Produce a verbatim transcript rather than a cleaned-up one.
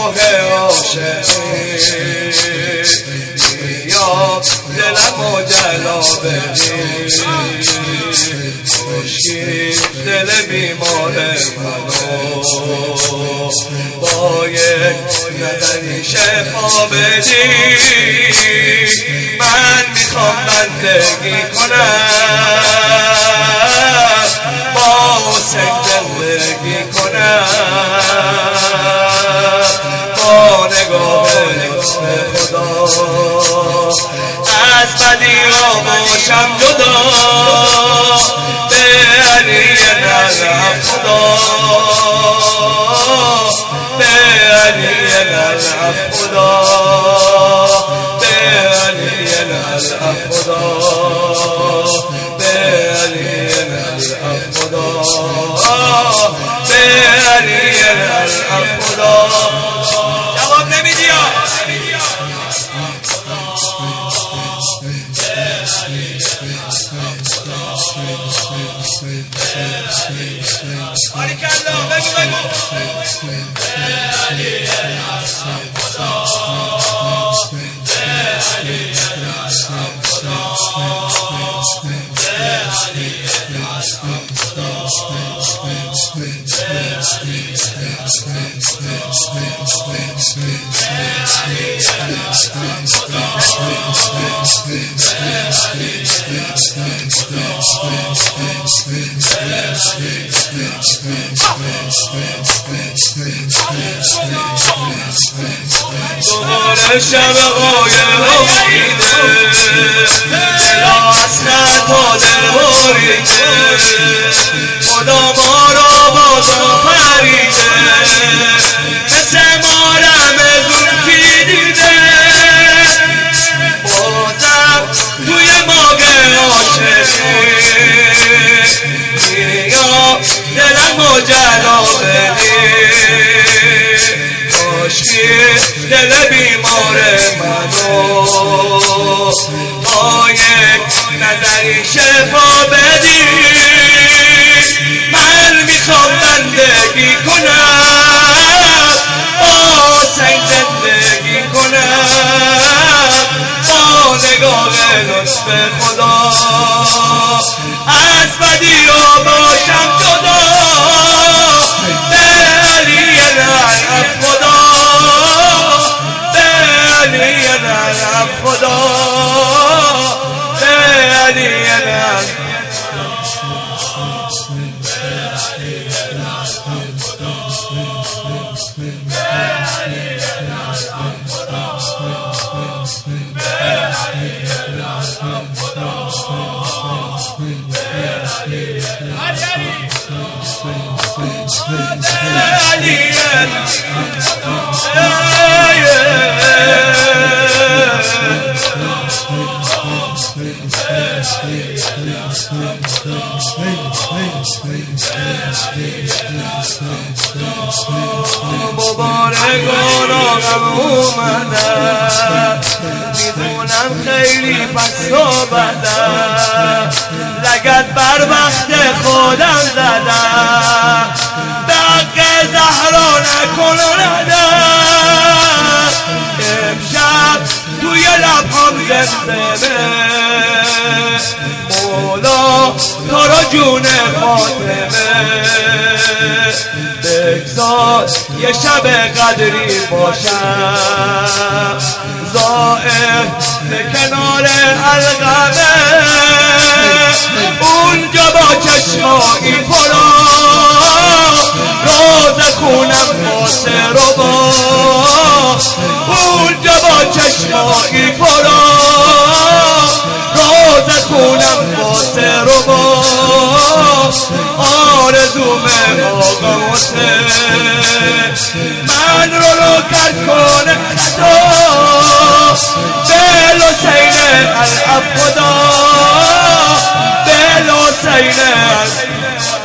ماه عاشقی یا دلمو جلا بدی خشکی دل بیمار منو با یک نظری شفا بدی من میخوام بندگی کنم با حسین زندگی کنم با نگاه لطف خدا از بدی را باشم جدا به علی نظر خدا به علی نظر خدا به علی نظر خدا به علی نظر خدا به علی نظر خدا جواب نمیدی باریکالله بگو بگو دوباره شب قایم امیده دلا حسرت و دل بریده خدا ما را باز آفریده مثل ما رمزون کی دیده بازم توی ماگه عاشقی یا دلمو جلا بدی خشکی دل بیمار منو با یک نظری شفا بدی من میخوام بندگی کنم با حسین زندگی کنم با نگاه لطف خدا از بدی را باشم جدا به علی نظر خدا به علی نظر خدا به علی نظر مبارکان آقم اومدن میدونم خیلی پس و بدن لگد بر وقت خودم زدم دق زهرا نکن و ندن امشب توی لبهام زنده مولا تو را جون فاطمه بگذار یه شب قدری باشم زائر به کنار القمه اونجا با چشمایی پرا روز خونم واسه رو با اونجا با چشمایی پرا روز خونم واسه رو با آرزوم آقا حسین من رو رو کرد کنه خدا دل حسین الاب خدا دل حسین